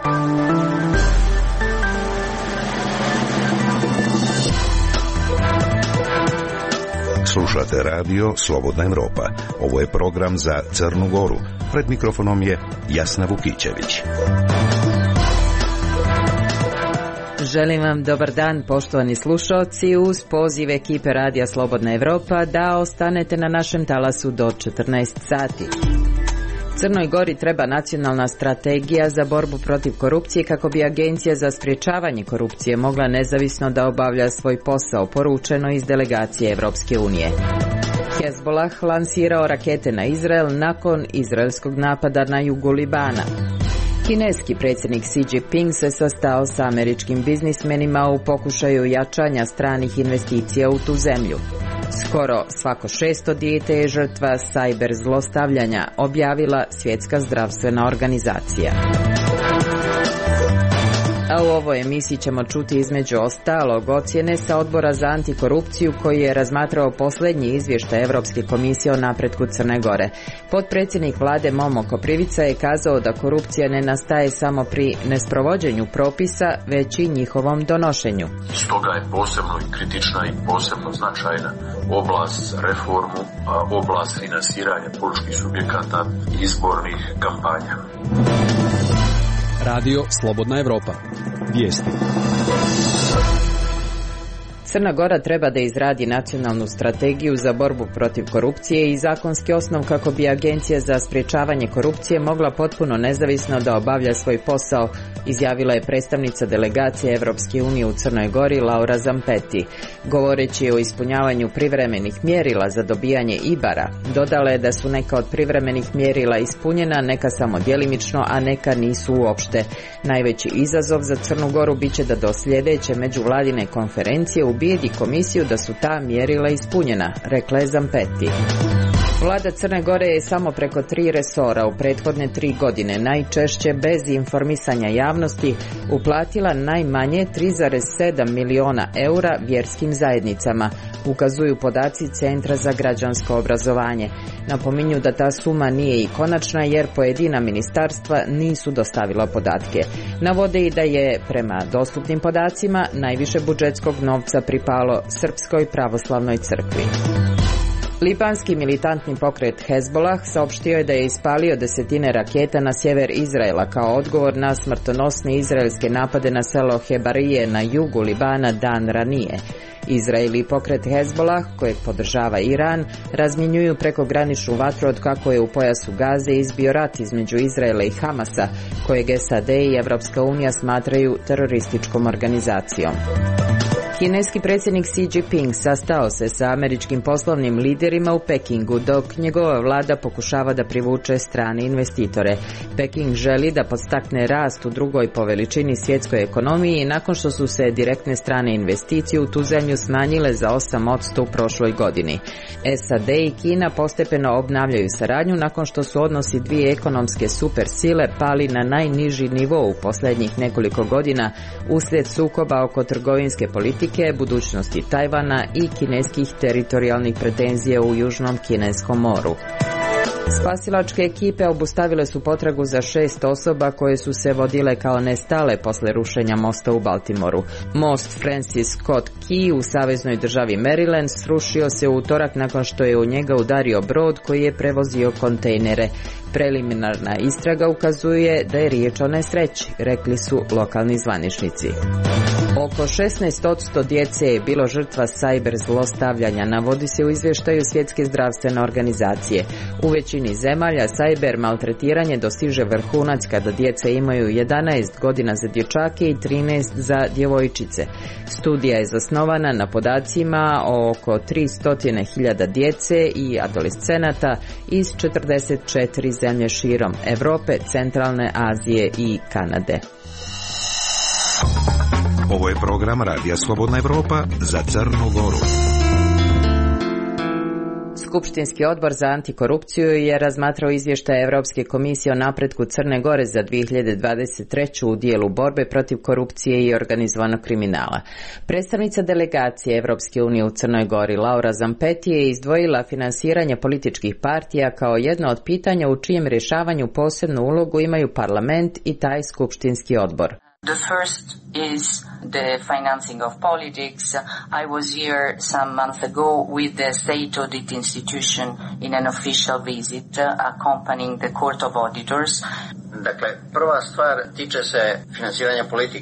Slušate radio Slobodna Evropa. Ovo je program za Crnu Goru. Pred mikrofonom je Jasna Vukićević. Želim vam dobar dan, poštovani slušalci, uz poziv ekipe radija Slobodna Evropa da ostanete na našem talasu do 14 sati. Crnoj Gori treba nacionalna strategija za borbu protiv korupcije kako bi Agencija za sprječavanje korupcije mogla nezavisno da obavlja svoj posao, poručeno iz delegacije Evropske unije. Hezbollah lansirao rakete na Izrael nakon izraelskog napada na jugu Libana. Kineski predsjednik Xi Jinping se sastao sa američkim biznismenima u pokušaju jačanja stranih investicija u tu zemlju. Skoro svako 600 dijete je žrtva sajber zlostavljanja, objavila Svjetska zdravstvena organizacija. A u ovoj emisiji ćemo čuti između ostalog ocjene sa Odbora za antikorupciju koji je razmatrao posljednji izvještaj Europske komisije o napretku Crne Gore. Potpredsjednik vlade Momo Koprivica je kazao da korupcija ne nastaje samo pri nesprovođenju propisa, već i njihovom donošenju. Stoga je posebno i kritična i posebno značajna oblast za reformu, oblast finansiranja političkih subjekata i izbornih kampanja. Radio Slobodna Evropa. Vijesti. Crna Gora treba da izradi nacionalnu strategiju za borbu protiv korupcije i zakonski osnov kako bi Agencija za sprječavanje korupcije mogla potpuno nezavisno da obavlja svoj posao, izjavila je predstavnica delegacije Evropske unije u Crnoj Gori Laura Zampeti. Govoreći o ispunjavanju privremenih mjerila za dobijanje IBAR-a, dodala je da su neka od privremenih mjerila ispunjena, neka samo djelimično, a neka nisu uopšte. Najveći izazov za Crnu Goru biće da do sljedeće međuvladine konferencije ubijedi komisiju da su ta mjerila ispunjena, rekla je Zampeti. Vlada Crne Gore je samo preko 3 resora u prethodne 3 godine, najčešće bez informisanja javnosti, uplatila najmanje 3,7 miliona eura vjerskim zajednicama, ukazuju podaci Centra za građansko obrazovanje. Napominju da ta suma nije i konačna jer pojedina ministarstva nisu dostavila podatke. Navode i da je, prema dostupnim podacima, najviše budžetskog novca pripalo Srpskoj pravoslavnoj crkvi. Libanski militantni pokret Hezbollah saopštio je da je ispalio desetine raketa na sjever Izraela kao odgovor na smrtonosne izraelske napade na selo Hebarije na jugu Libana dan ranije. Izrael i pokret Hezbollah, kojeg podržava Iran, razmjenjuju prekograničnu vatru od kako je u pojasu Gaze izbio rat između Izraela i Hamasa, kojeg SAD i Evropska unija smatraju terorističkom organizacijom. Kineski predsjednik Xi Jinping sastao se sa američkim poslovnim liderima u Pekingu, dok njegova vlada pokušava da privuče strane investitore. Peking želi da podstakne rast u drugoj po veličini svjetskoj ekonomiji nakon što su se direktne strane investicije u tu zemlju smanjile za 8% u prošloj godini. SAD i Kina postepeno obnavljaju saradnju nakon što su odnosi dvije ekonomske supersile pali na najniži nivo u posljednjih nekoliko godina uslijed sukoba oko trgovinske politike, budućnosti Tajvana i kineskih teritorijalnih pretenzija u Južnom Kineskom moru. Spasilačke ekipe obustavile su potragu za 6 osoba koje su se vodile kao nestale posle rušenja mosta u Baltimoru. Most Francis Scott Key u saveznoj državi Maryland srušio se u utorak nakon što je u njega udario brod koji je prevozio kontejnere. Preliminarna istraga ukazuje da je riječ o nesreći, rekli su lokalni zvaničnici. Oko 16% djece je bilo žrtva sajber zlostavljanja, navodi se u izvještaju Svjetske zdravstvene organizacije. U većini zemalja sajber maltretiranje dostiže vrhunac kada djeca imaju 11 godina za dječake i 13 za djevojčice. Studija je zasnovana na podacima o oko 300.000 djece i adolescenata iz 44 zemlje širom Europe, Centralne Azije i Kanade. Ovo je program Radija Slobodna Evropa za Crnu Goru. Skupštinski odbor za antikorupciju je razmatrao izvještaj Europske komisije o napretku Crne Gore za 2023. u dijelu borbe protiv korupcije i organizovanog kriminala. Predstavnica delegacije Europske unije u Crnoj Gori, Laura Zampeti, je izdvojila finansiranje političkih partija kao jedno od pitanja u čijem rješavanju posebnu ulogu imaju parlament i taj skupštinski odbor. The first is the financing of politics. I was here some months ago with the state audit institution in an official visit accompanying the Court of Auditors. Dakle, prva stvar tiče se financiranja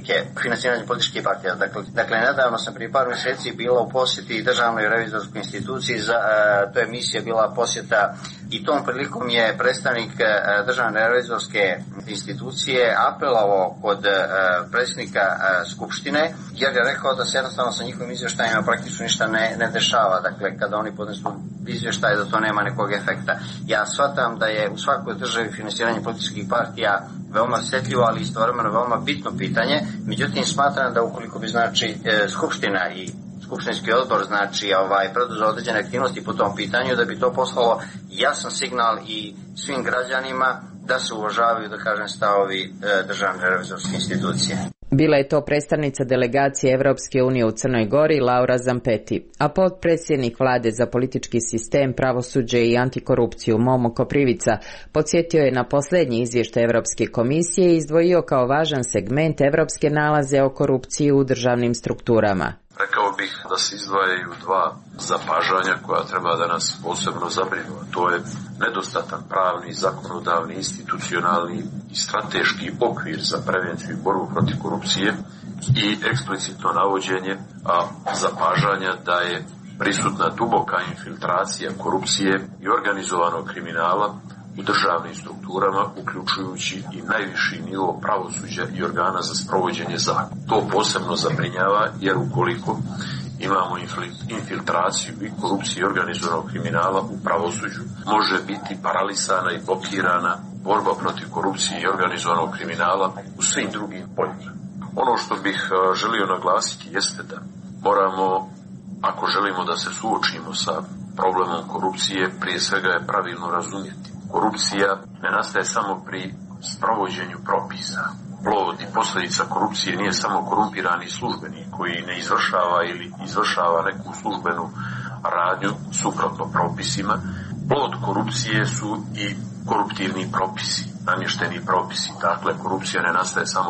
političkih partija. Dakle, nedavno sam prije par mjeseci bila u posjeti Državnoj revizorskoj instituciji, to je misija bila posjeta i tom prilikom je predstavnik Državne revizorske institucije apelovao kod predsjednika Skupštine, jer je rekao da se jednostavno sa njihovim izvještajima praktično ništa ne dešava. Dakle, kada oni podnesu izvještaj da to nema nekog efekta. Ja shvatam da je u svakoj državi financiranje političkih partija veoma osjetljivo, ali istovremeno veoma bitno pitanje. Međutim, smatram da ukoliko bi Skupština i Skupštinski odbor preduzeo određene aktivnosti po tom pitanju, da bi to poslalo jasan signal i svim građanima da se uvažavaju, stavovi Državne revizorske institucije. Bila je to predstavnica delegacije Europske unije u Crnoj Gori, Laura Zampeti, a potpredsjednik vlade za politički sistem, pravosuđe i antikorupciju Momo Koprivica podsjetio je na posljednji izvještaj Europske komisije i izdvojio kao važan segment europske nalaze o korupciji u državnim strukturama. Rekao bih da se izdvajaju dva zapažanja koja treba da nas posebno zabrinu. To je nedostatan pravni, zakonodavni, institucionalni i strateški okvir za prevenciju i borbu protiv korupcije i eksplicitno navođenje zapažanja da je prisutna duboka infiltracija korupcije i organizovanog kriminala u državnim strukturama, uključujući i najviši nivo pravosuđa i organa za sprovođenje zakona. To posebno zabrinjava jer ukoliko imamo infiltraciju i korupciju i organizovanog kriminala u pravosuđu, može biti paralisana i blokirana borba protiv korupcije i organizovanog kriminala u svim drugim poljima. Ono što bih želio naglasiti jeste da moramo, ako želimo da se suočimo sa problemom korupcije, prije svega je pravilno razumjeti. Korupcija ne nastaje samo pri sprovođenju propisa. Plod i posljedica korupcije nije samo korumpirani službenik koji ne izvršava ili izvršava neku službenu radnju suprotno propisima. Plod korupcije su i koruptivni propisi, namješteni propisi. Dakle, korupcija ne nastaje samo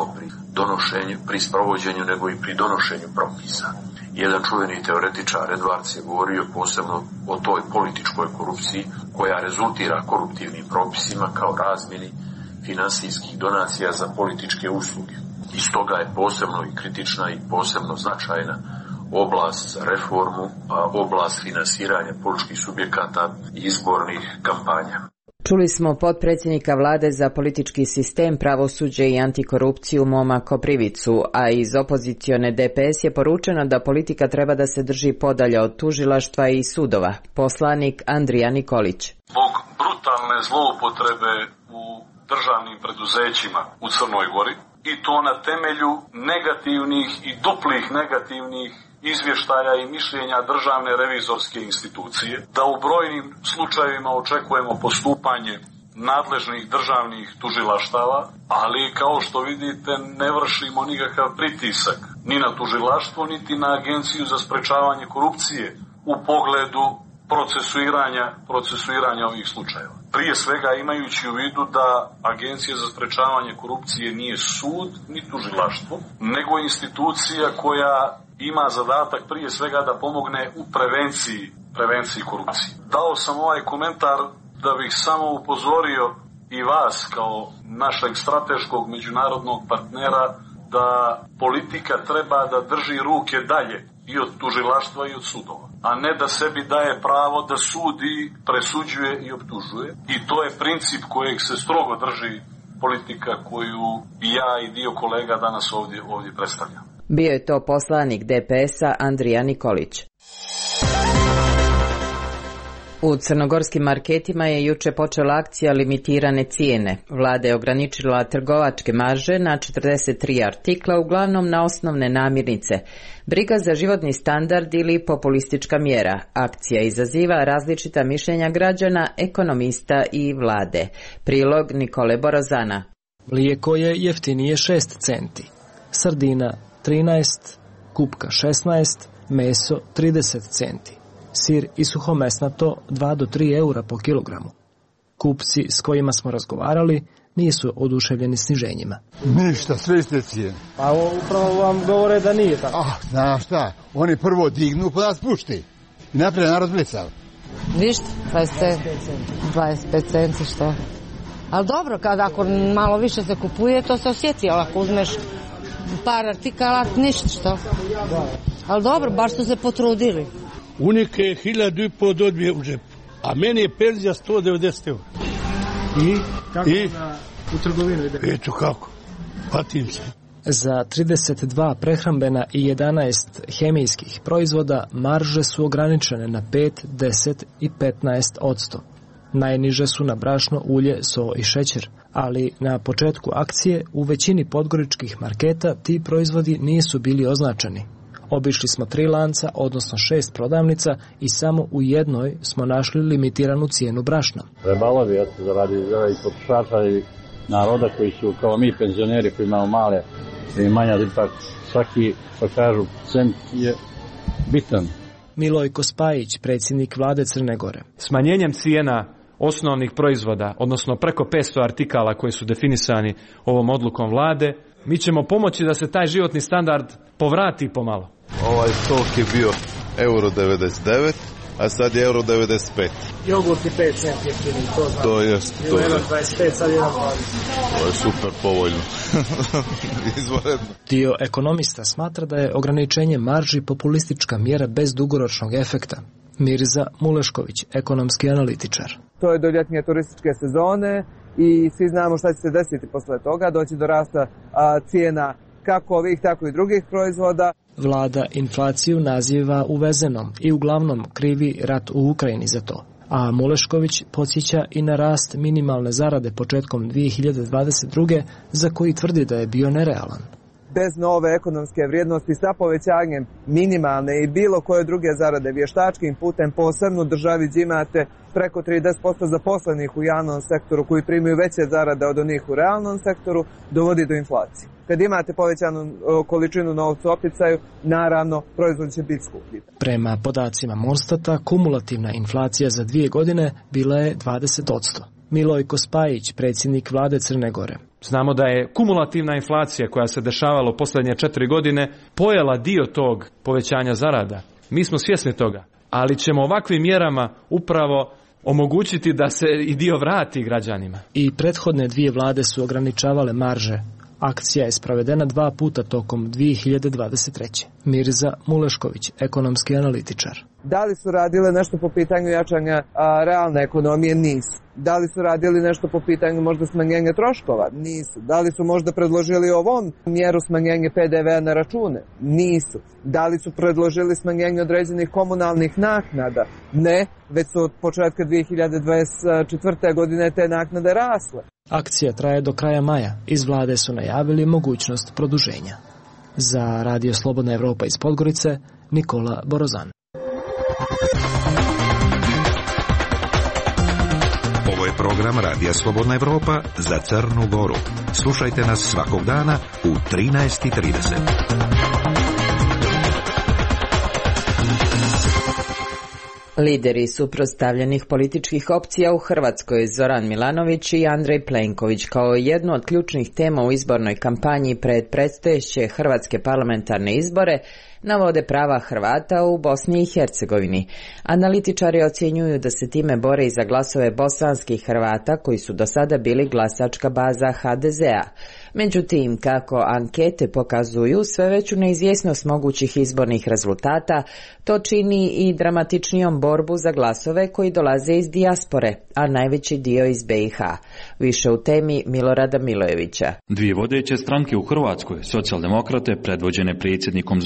pri sprovođenju, nego i pri donošenju propisa. Jedan čuveni teoretičar Edwards je govorio posebno o toj političkoj korupciji koja rezultira koruptivnim propisima kao razmjeni finansijskih donacija za političke usluge. I stoga je posebno i kritična i posebno značajna oblast za reformu, oblast finansiranja političkih subjekata i izbornih kampanja. Čuli smo potpredsjednika vlade za politički sistem, pravosuđe i antikorupciju Moma Koprivicu, a iz opozicione DPS je poručeno da politika treba da se drži podalje od tužilaštva i sudova. Poslanik Andrija Nikolić. Zbog brutalne zloupotrebe u državnim preduzećima u Crnoj Gori i to na temelju negativnih i duplih negativnih izvještaja i mišljenja Državne revizorske institucije, da u brojnim slučajevima očekujemo postupanje nadležnih državnih tužilaštava, ali kao što vidite ne vršimo nikakav pritisak ni na tužilaštvo, niti na Agenciju za sprečavanje korupcije u pogledu procesuiranja ovih slučajeva. Prije svega imajući u vidu da Agencija za sprečavanje korupcije nije sud ni tužilaštvo, nego institucija koja ima zadatak prije svega da pomogne u prevenciji korupcije. Dao sam ovaj komentar da bih samo upozorio i vas kao našeg strateškog međunarodnog partnera da politika treba da drži ruke dalje i od tužilaštva i od sudova, a ne da sebi daje pravo da sudi, presuđuje i optužuje. I to je princip kojeg se strogo drži politika koju i ja i dio kolega danas ovdje predstavljam. Bio je to poslanik DPS-a Andrija Nikolić. U crnogorskim marketima je juče počela akcija limitirane cijene. Vlada je ograničila trgovačke marže na 43 artikla, uglavnom na osnovne namirnice. Briga za životni standard ili populistička mjera. Akcija izaziva različita mišljenja građana, ekonomista i vlade. Prilog Nikole Borozana. Mlijeko je jeftinije 6 centi, sardina 13, kupka 16, meso 30 centi. Sir i suhomesnato 2 do 3 eura po kilogramu. Kupci s kojima smo razgovarali nisu oduševljeni sniženjima. Ništa, sve iste cijene. Pa upravo vam govore da nije tako. Znaš šta, oni prvo dignu pa da spušti. I naprijed narod blicav. Ništa, 25 centi što. Ali dobro, ako malo više se kupuje, to se osjeti, ali ako uzmeš par artikala, ništa što. Ali dobro, baš su se potrudili. Unike je 1.500 dobije u džepu, a meni je penzija 190 eura. I kako u trgovinu ide? Eto kako, patim se. Za 32 prehrambena i 11 hemijskih proizvoda marže su ograničene na 5, 10 i 15%. Najniže su na brašno, ulje, so i šećer, ali na početku akcije u većini podgoričkih marketa ti proizvodi nisu bili označeni. Obišli smo 3 lanca, odnosno 6 prodavnica i samo u jednoj smo našli limitiranu cijenu brašna. Trebalo bi zaradi i potrošača i naroda koji su kao mi penzioneri koji imamo male primanja, ipak svaki, pa kažu, cent je bitan. Milojko Spajić, predsjednik vlade Crne Gore. Smanjenjem cijena osnovnih proizvoda, odnosno preko 500 artikala koji su definisani ovom odlukom vlade, mi ćemo pomoći da se taj životni standard povrati pomalo. Ovaj sok je bio €1,99, a sad je €1,95. Jogurt je 5 centi jeftini, to znam. To je. Bio 1,25, sad je 1,20. To je super povoljno. Izvanredno. Dio ekonomista smatra da je ograničenje marži populistička mjera bez dugoročnog efekta. Mirza Mulešković, ekonomski analitičar. To je do ljetnje turističke sezone i svi znamo šta će se desiti posle toga, doći do rasta cijena kako ovih, tako i drugih proizvoda. Vlada inflaciju naziva uvezenom i uglavnom krivi rat u Ukrajini za to. A Mulešković podsjeća i na rast minimalne zarade početkom 2022. za koji tvrdi da je bio nerealan. Bez nove ekonomske vrijednosti sa povećanjem minimalne i bilo koje druge zarade vještačkim putem, posebno u državi gdje imate preko 30% zaposlenih u javnom sektoru koji primaju veće zarade od onih u realnom sektoru, dovodi do inflacije. Kad imate povećanu količinu novca u opticaju, naravno, proizvod će biti skuplji. Prema podacima Monstata, kumulativna inflacija za 2 godine bila je 20%. Milojko Spajić, predsjednik vlade Crne Gore. Znamo da je kumulativna inflacija koja se dešavala u posljednje 4 godine pojela dio tog povećanja zarada. Mi smo svjesni toga, ali ćemo ovakvim mjerama upravo omogućiti da se i dio vrati građanima. I prethodne 2 vlade su ograničavale marže. Akcija je sprovedena 2 puta tokom 2023. Mirza Mulešković, ekonomski analitičar. Da li su radile nešto po pitanju jačanja realne ekonomije? Nisu. Da li su radili nešto po pitanju možda smanjenja troškova? Nisu. Da li su možda predložili ovom mjeru smanjenje PDV na račune? Nisu. Da li su predložili smanjenje određenih komunalnih naknada? Ne, već su od početka 2024. godine te naknade rasle. Akcija traje do kraja maja. Iz vlade su najavili mogućnost produženja. Za Radio Slobodna Evropa iz Podgorice, Nikola Borozan. Ovo je program Radija Slobodna Evropa za Crnu Goru. Slušajte nas svakog dana u 13:30. Lideri suprotstavljenih političkih opcija u Hrvatskoj Zoran Milanović i Andrej Plenković kao jednu od ključnih tema u izbornoj kampanji pred predstojeće hrvatske parlamentarne izbore navode prava Hrvata u Bosni i Hercegovini. Analitičari ocjenjuju da se time bore i za glasove bosanskih Hrvata koji su do sada bili glasačka baza HDZ-a. Međutim, kako ankete pokazuju sve veću neizvjesnost mogućih izbornih rezultata, to čini i dramatičnijom borbu za glasove koji dolaze iz dijaspore, a najveći dio iz BiH. Više u temi Milorada Milojevića. Dvije vodeće stranke u Hrvatskoj, socijaldemokrate predvođene predsjednikom Zoranom Milanovićem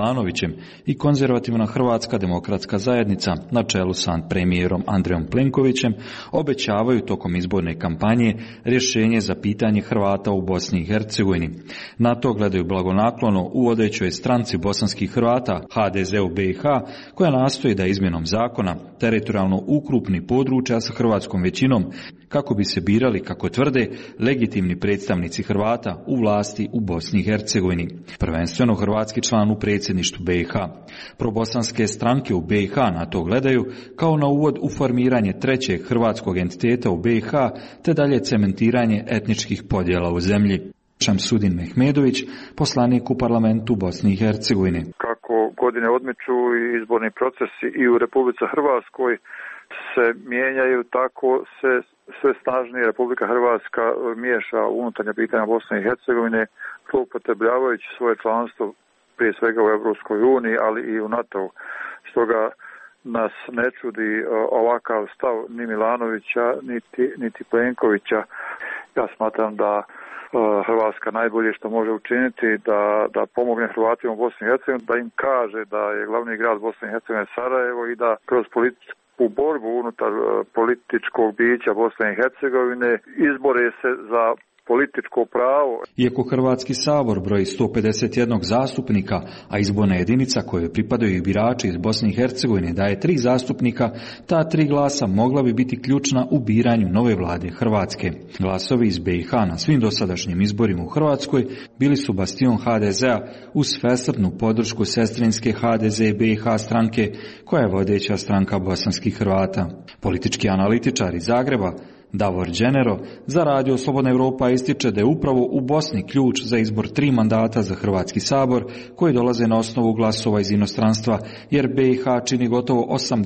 Milanovićem i konzervativna Hrvatska demokratska zajednica na čelu sa premijerom Andrejom Plenkovićem obećavaju tokom izborne kampanje rješenje za pitanje Hrvata u Bosni i Hercegovini. Na to gledaju blagonaklono u vodećoj stranci bosanskih Hrvata HDZ u BiH, koja nastoji da izmjenom zakona teritorijalno ukrupni područja sa hrvatskom većinom kako bi se birali, kako tvrde, legitimni predstavnici Hrvata u vlasti u Bosni i Hercegovini. Prvenstveno hrvatski član u predsjedništvu BiH. Probosanske stranke u BiH na to gledaju kao na uvod u formiranje trećeg hrvatskog entiteta u BiH, te dalje cementiranje etničkih podjela u zemlji. Šamsudin Mehmedović, poslanik u parlamentu Bosne i Hercegovine. Kako godine odmiču i izborni procesi i u Republici Hrvatskoj se mijenjaju, tako se sve snažnije Republika Hrvatska miješa u unutarnja pitanja Bosne i Hercegovine, zloupotrebljavajući svoje članstvo prije svega u Europskoj uniji, ali i u NATO. Stoga nas ne čudi ovakav stav ni Milanovića, niti Plenkovića. Ja smatram da Hrvatska najbolje što može učiniti da pomogne Hrvatima u Bosni i Hercegovini, da im kaže da je glavni grad Bosne i Hercegovine Sarajevo i da kroz političku borbu unutar političkog bića Bosne i Hercegovine izbore se za političko pravo. Iako Hrvatski sabor broji 151 zastupnika, a izborna jedinica kojoj pripadaju i birači iz Bosne i Hercegovine daje 3 zastupnika, ta 3 glasa mogla bi biti ključna u biranju nove vlade Hrvatske. Glasovi iz BiH na svim dosadašnjim izborima u Hrvatskoj bili su bastion HDZ-a uz svesrdnu podršku sestrinske HDZ BiH stranke, koja je vodeća stranka bosanskih Hrvata. Politički analitičar iz Zagreba Davor Đenero za Radio Slobodna Europa ističe da je upravo u Bosni ključ za izbor 3 mandata za Hrvatski sabor koji dolaze na osnovu glasova iz inostranstva, jer BiH čini gotovo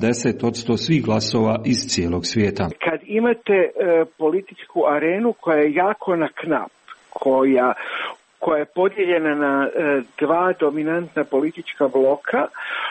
80% svih glasova iz cijelog svijeta. Kad imate političku arenu koja je jako na knap, koja je podijeljena na 2 dominantna politička bloka,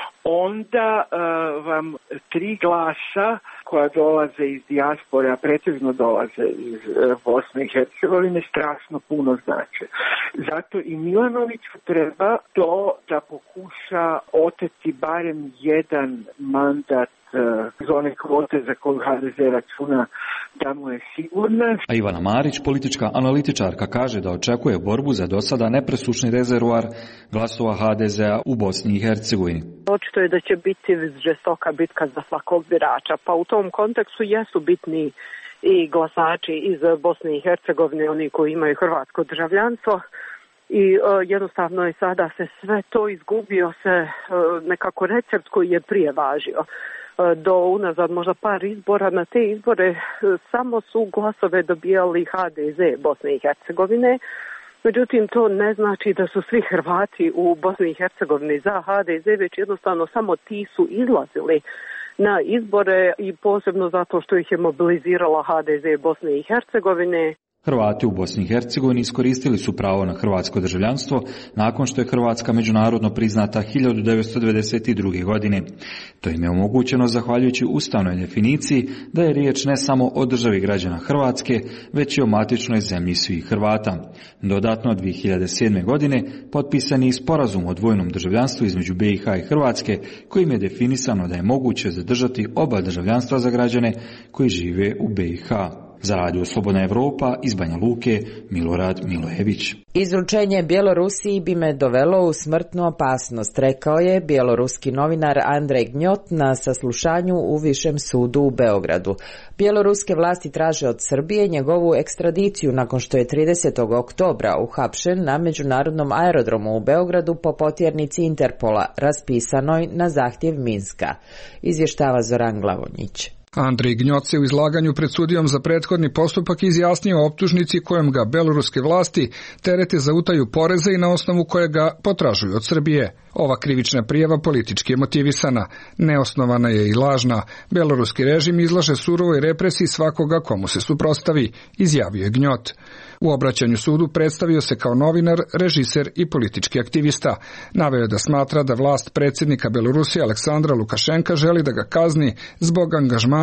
onda vam 3 glasa koja dolaze iz dijaspore, a pretežno dolaze iz Bosne i Hercegovine, strašno puno znače. Zato i Milanoviću treba to da pokuša oteti barem jedan mandat iz one kvote za koju HDZ računa da mu je sigurna. A Ivana Marić, politička analitičarka, kaže da očekuje borbu za dosada nepresušni rezervoar glasova HDZ-a u Bosni i Hercegovini. Očito je da će biti žestoka bitka za svakog birača, pa u tom kontekstu jesu bitni i glasači iz Bosne i Hercegovine, oni koji imaju hrvatsko državljanstvo. I jednostavno je sada se sve to izgubio, se nekako recept koji je prije važio. Do unazad možda par izbora, na te izbore samo su glasove dobijali HDZ Bosne i Hercegovine. Međutim, to ne znači da su svi Hrvati u Bosni i Hercegovini za HDZ, već jednostavno samo ti su izlazili na izbore i posebno zato što ih je mobilizirala HDZ Bosne i Hercegovine. Hrvati u Bosni i Hercegovini iskoristili su pravo na hrvatsko državljanstvo nakon što je Hrvatska međunarodno priznata 1992. godine. To im je omogućeno zahvaljujući ustavnoj definiciji da je riječ ne samo o državi građana Hrvatske, već i o matičnoj zemlji svih Hrvata. Dodatno, 2007. godine potpisan je sporazum o dvojnom državljanstvu između BiH i Hrvatske, kojim je definisano da je moguće zadržati oba državljanstva za građane koji žive u BiH. Za Radio Slobodna Europa iz Banja Luke, Milorad Milojević. Izručenje Bjelorusiji bi me dovelo u smrtnu opasnost, rekao je bjeloruski novinar Andrej Gnjot na saslušanju u Višem sudu u Beogradu. Bjeloruske vlasti traže od Srbije njegovu ekstradiciju nakon što je 30. oktobra uhapšen na međunarodnom aerodromu u Beogradu po potjernici Interpola, raspisanoj na zahtjev Minska. Izvještava Zoran Glavonjić. Andrej Gnjot se u izlaganju pred sudijom za prethodni postupak izjasnio o optužnici kojom ga beloruske vlasti terete za utaju poreza i na osnovu koje ga potražuju od Srbije. Ova krivična prijava politički je motivisana, neosnovana je i lažna. Beloruski režim izlaže surovoj represiji svakoga komu se suprotstavi, izjavio je Gnjot. U obraćanju sudu predstavio se kao novinar, režiser i politički aktivista. Naveo je da smatra da vlast predsjednika Belorusije Aleksandra Lukašenka želi da ga kazni zbog angažmana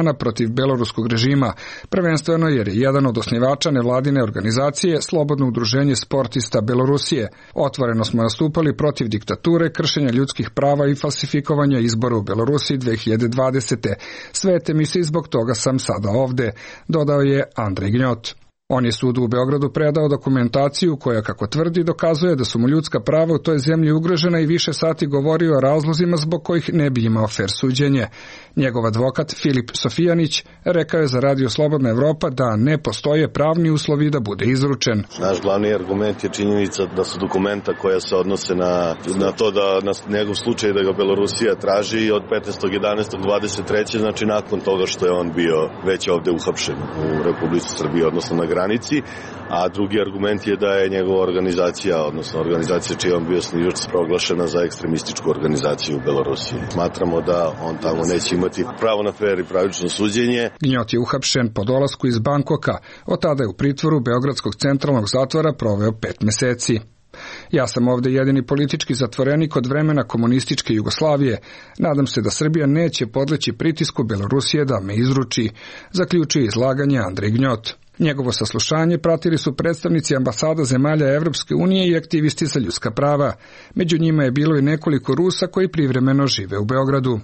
dana protiv beloruskog režima, prvenstveno jer je jedan od osnivača nevladine organizacije Slobodno udruženje sportista Belorusije. Otvoreno smo nastupali protiv diktature, kršenja ljudskih prava i falsifikovanja izbora u Belorusiji 2020. Svete mi se i zbog toga sam sada ovde, dodao je Andrej Gnjot. On je sudu u Beogradu predao dokumentaciju koja, kako tvrdi, dokazuje da su mu ljudska prava u toj zemlji ugrožena i više sati govorio o razlozima zbog kojih ne bi imao fer suđenje. Njegov advokat Filip Sofijanić rekao je za Radio Slobodna Evropa da ne postoje pravni uslovi da bude izručen. Naš glavni argument je činjenica da su dokumenta koja se odnose na to da na njegov slučaj da ga Belorusija traži od 15.11.23. znači nakon toga što je on bio već ovde uhapšen u Republici Srbiji, odnosno na granici, a drugi argument je da je njegova organizacija, odnosno organizacija čiji je on bio osnivač, proglašena za ekstremističku organizaciju u Belorusiji. Smatramo da on tamo neće imati pravo na fer i pravično suđenje. Gnjot je uhapšen po dolasku iz Bankoka. Od tada je u pritvoru Beogradskog centralnog zatvora proveo 5 meseci. Ja sam ovde jedini politički zatvorenik od vremena komunističke Jugoslavije. Nadam se da Srbija neće podleći pritisku Belorusije da me izruči, zaključuje izlaganje Andrej Gnjot. Njegovo saslušanje pratili su predstavnici ambasada zemalja Evropske unije i aktivisti za ljudska prava. Među njima je bilo i nekoliko Rusa koji privremeno žive u Beogradu.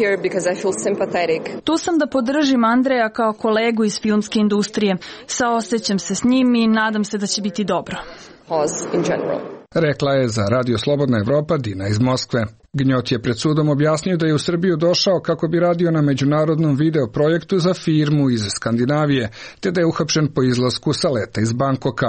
Tu sam da podržim Andreja kao kolegu iz filmske industrije. Saosećam se s njim i nadam se da će biti dobro. Rekla je za Radio Slobodna Evropa Dina iz Moskve. Gnjot je pred sudom objasnio da je u Srbiju došao kako bi radio na međunarodnom video projektu za firmu iz Skandinavije, te da je uhapšen po izlasku sa leta iz Bankoka.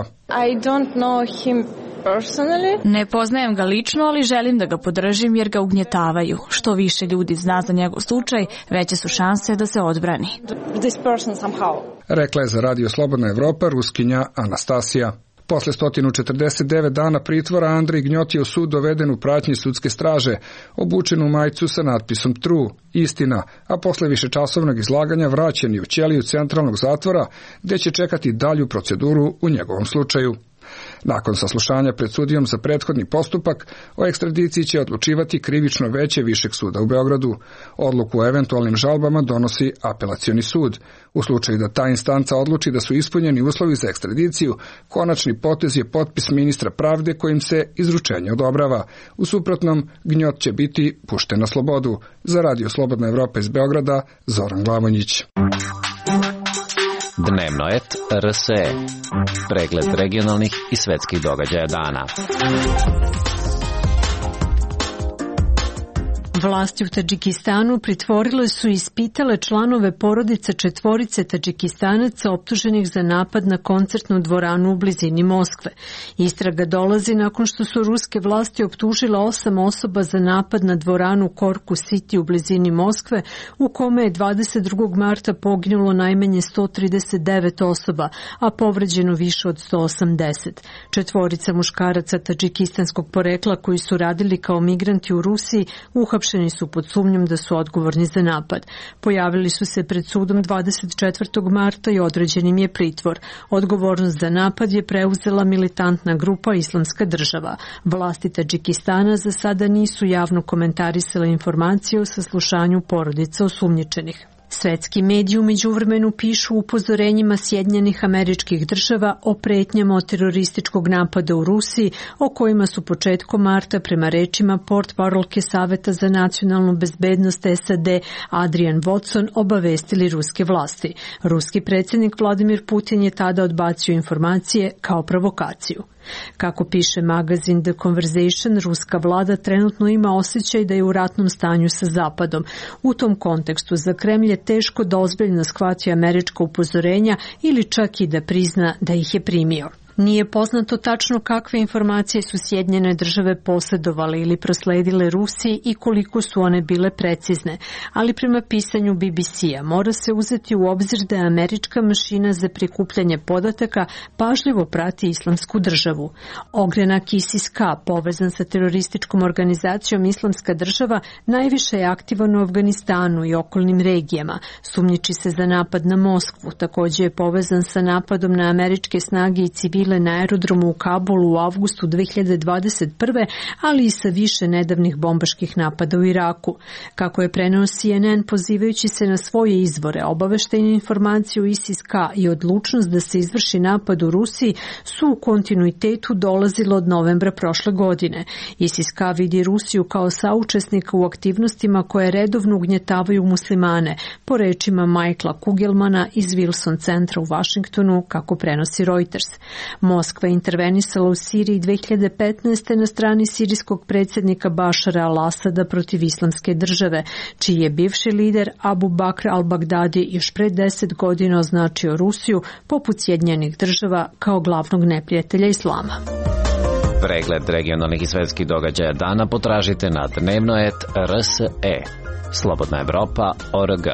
Ne poznajem ga lično, ali želim da ga podržim jer ga ugnjetavaju. Što više ljudi zna za njegov slučaj, veće su šanse da se odbrani. Rekla je za Radio Slobodna Evropa Ruskinja Anastasija. Posle 149 dana pritvora Andrej Gnjot je u sud doveden u pratnji sudske straže, obučen u majicu sa natpisom True, istina, a posle višečasovnog izlaganja vraćen je u ćeliju centralnog zatvora, gde će čekati dalju proceduru u njegovom slučaju. Nakon saslušanja pred sudijom za prethodni postupak, o ekstradiciji će odlučivati krivično veće Višeg suda u Beogradu. Odluku o eventualnim žalbama donosi apelacioni sud. U slučaju da ta instanca odluči da su ispunjeni uslovi za ekstradiciju, konačni potez je potpis ministra pravde kojim se izručenje odobrava. U suprotnom, Gnjot će biti pušten na slobodu. Za Radio Slobodna Evropa iz Beograda, Zoran Glavonjić. Dnevno et RSE. Pregled regionalnih i svetskih događaja dana. Vlasti u Tadžikistanu pritvorile su i ispitale članove porodice 4 Tadžikistanaca optuženih za napad na koncertnu dvoranu u blizini Moskve. Istraga dolazi nakon što su ruske vlasti optužile 8 osoba za napad na dvoranu Korku City u blizini Moskve, u kome je 22. marta poginulo najmanje 139 osoba, a povređeno više od 180. 4 muškaraca tadžikistanskog porekla koji su radili kao migranti u Rusiji uhapšeni su pod sumnjom da su odgovorni za napad. Pojavili su se pred sudom 24. marta i određen im je pritvor. Odgovornost za napad je preuzela militantna grupa Islamska država. Vlasti Tadžikistana za sada nisu javno komentarisale informacije o saslušanju porodica osumnjičenih. Svetski mediji u međuvremenu pišu upozorenjima Sjedinjenih Američkih Država o pretnjama od terorističkog napada u Rusiji, o kojima su početkom marta prema rečima portparolke Saveta za nacionalnu bezbednost SAD Adrian Watson obavestili ruske vlasti. Ruski predsjednik Vladimir Putin je tada odbacio informacije kao provokaciju. Kako piše magazin The Conversation, ruska vlada trenutno ima osjećaj da je u ratnom stanju sa Zapadom. U tom kontekstu za Kremlj je teško da ozbiljno shvati američka upozorenja ili čak i da prizna da ih je primio. Nije poznato tačno kakve informacije su Sjedinjene države posjedovale ili prosledile Rusiji i koliko su one bile precizne, ali prema pisanju BBC-a mora se uzeti u obzir da je američka mašina za prikupljanje podataka pažljivo prati Islamsku državu. Ogranak ISIS-K, povezan sa terorističkom organizacijom Islamska država, najviše je aktivan u Afganistanu i okolnim regijama. Sumnjiči se za napad na Moskvu, također je povezan sa napadom na američke snage i civile bile na aerodromu u Kabulu u avgustu 2021. ali i sa više nedavnih bombaških napada u Iraku. Kako je preneo CNN pozivajući se na svoje izvore, obaveštajne informacije u ISIS-K i odlučnost da se izvrši napad u Rusiji su u kontinuitetu dolazilo od novembra prošle godine. ISIS-K vidi Rusiju kao saučesnika u aktivnostima koje redovno ugnjetavaju muslimane, po rečima Michaela Kugelmana iz Wilson centra u Vašingtonu, kako prenosi Reuters. Moskva je intervenisala u Siriji 2015. na strani sirijskog predsjednika Bašara al-Asada protiv Islamske države, čiji je bivši lider Abu Bakr al-Baghdadi još pre 10 godina označio Rusiju, poput Sjedinjenih država, kao glavnog neprijatelja islama. Pregled regionalnih i svetskih događaja dana potražite na dnevnoet.rse. Slobodna Evropa.org.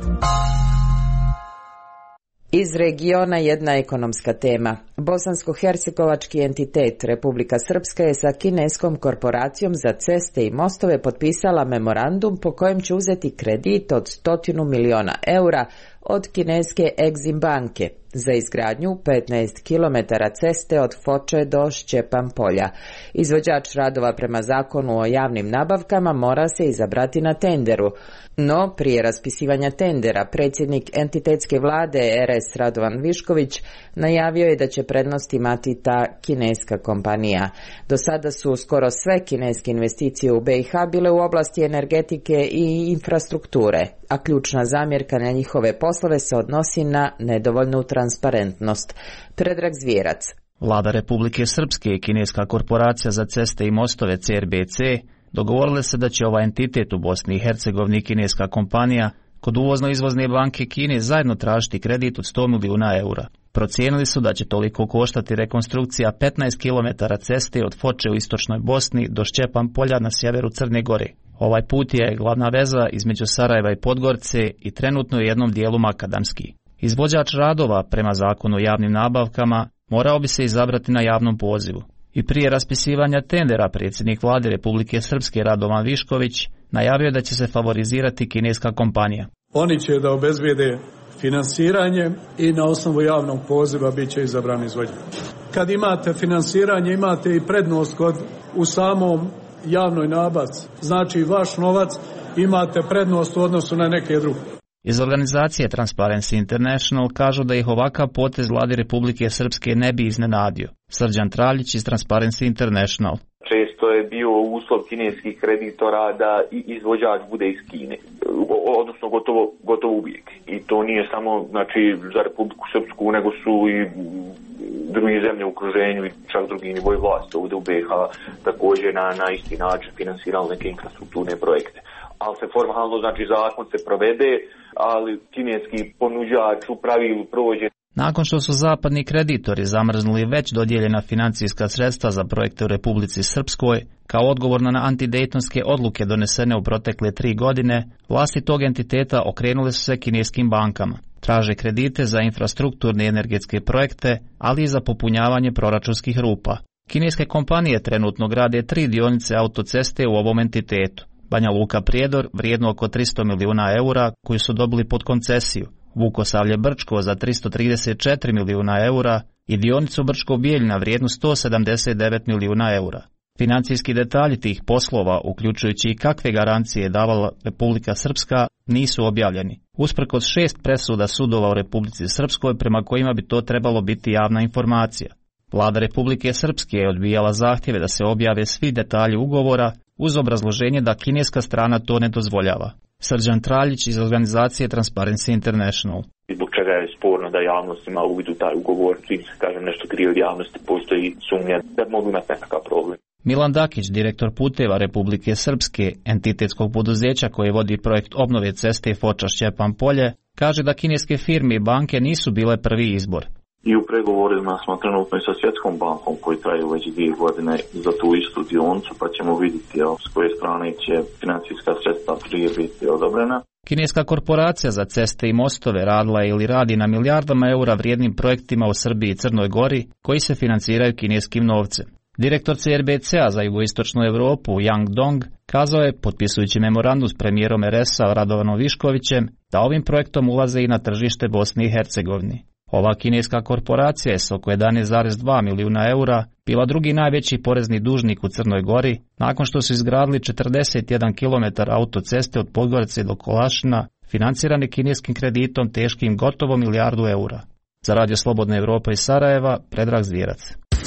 Iz regiona jedna ekonomska tema. Bosansko-hercegovački entitet Republika Srpska je sa kineskom korporacijom za ceste i mostove potpisala memorandum po kojem će uzeti kredit od 100 miliona eura od kineske Exim banke za izgradnju 15 km ceste od Foče do Šćepan polja. Izvođač radova prema zakonu o javnim nabavkama mora se izabrati na tenderu. No, prije raspisivanja tendera, predsjednik entitetske vlade RS Radovan Višković najavio je da će prednost imati ta kineska kompanija. Do sada su skoro sve kineske investicije u BiH bile u oblasti energetike i infrastrukture, a ključna zamjerka na njihove poslove se odnosi na nedovoljnu transparentnost. Predrag Zvijerac. Vlada Republike Srpske i kineska korporacija za ceste i mostove CRBC dogovorile se da će ovaj entitet u Bosni i Hercegovini i kineska kompanija kod uvozno-izvozne banke Kine zajedno tražiti kredit od 100 milijuna eura. Procijenili su da će toliko koštati rekonstrukcija 15 km ceste od Foče u istočnoj Bosni do Šćepan polja na sjeveru Crne Gore. Ovaj put je glavna veza između Sarajeva i Podgorice i trenutno u jednom dijelu makadamski. Izvođač radova prema zakonu o javnim nabavkama morao bi se izabrati na javnom pozivu. I prije raspisivanja tendera predsjednik vlade Republike Srpske Radovan Višković najavio da će se favorizirati kineska kompanija. Oni će da obezbijede finansiranje i na osnovu javnog poziva bit će izabran izvođač. Kad imate finansiranje, imate i prednost u samom javnoj nabavci. Znači vaš novac imate prednost u odnosu na neke druge. Iz organizacije Transparency International kažu da ih ovakav potez vlade Republike Srpske ne bi iznenadio. Srđan Traljić iz Transparency International. Često je bio uslov kineskih kreditora da izvođač bude iz Kine, odnosno gotovo uvijek. I to nije samo za Republiku Srpsku, nego su i druge zemlje u okruženju i čak drugi nivoj vlasti ovdje u BiH također na isti način finansirali neke infrastrukturne projekte. Ali se formalno, zakon se provede, ali kineski ponuđač u pravilu prođe. Nakon što su zapadni kreditori zamrznuli već dodijeljena financijska sredstva za projekte u Republici Srpskoj, kao odgovor na antidejtonske odluke donesene u protekle 3 godine, vlasti tog entiteta okrenule su se kineskim bankama. Traže kredite za infrastrukturne i energetske projekte, ali i za popunjavanje proračunskih rupa. Kineske kompanije trenutno grade 3 dionice autoceste u ovom entitetu. Banja Luka Prijedor vrijedno oko 300 milijuna eura koju su dobili pod koncesiju, Vukosavlje Brčko za 334 milijuna eura i dionicu Brčko Bijeljina vrijednu 179 milijuna eura. Financijski detalji tih poslova, uključujući i kakve garancije je davala Republika Srpska, nisu objavljeni. Usprkos 6 presuda sudova u Republici Srpskoj prema kojima bi to trebalo biti javna informacija. Vlada Republike Srpske je odbijala zahtjeve da se objave svi detalji ugovora uz obrazloženje da kineska strana to ne dozvoljava. Srđan Traljić iz organizacije Transparency International. Zbog čega je sporno da javnost ima uvid u taj ugovor, čim se kaže nešto krije od javnosti, postoji sumnja da mogu imati nekakav problem. Milan Dakić, direktor puteva Republike Srpske, entitetskog poduzeća koje vodi projekt obnove ceste Foča Šćepan polje, kaže da kineske firme i banke nisu bile prvi izbor. I u pregovorima smo trenutno i sa Svjetskom bankom koji traju već 2 godine za tu istu dionicu, pa ćemo vidjeti s koje strane će financijska sredstva prije biti odobrena. Kineska korporacija za ceste i mostove radila ili radi na milijardama eura vrijednim projektima u Srbiji i Crnoj Gori koji se financiraju kineskim novcem. Direktor CRBC-a za jugoistočnu Europu Yang Dong kazao je, potpisujući memorandum s premijerom RS-a Radovanom Viškovićem, da ovim projektom ulaze i na tržište Bosne i Hercegovine. Ova kineska korporacija je s oko 11,2 milijuna eura bila drugi najveći porezni dužnik u Crnoj Gori nakon što su izgradili 41 km autoceste od Podgorice do Kolašina, financirane kineskim kreditom teškim gotovo milijardu eura. Za Radio Slobodna Evropa iz Sarajeva, Predrag Zvijerac.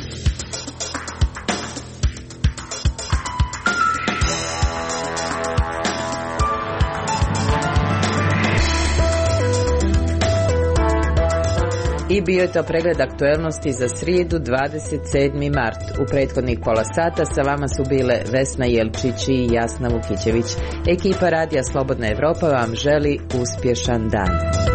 I bio je to pregled aktuelnosti za srijedu 27. mart. U prethodnih pola sata sa vama su bile Vesna Jelčić i Jasna Vukićević. Ekipa Radija Slobodna Evropa vam želi uspješan dan.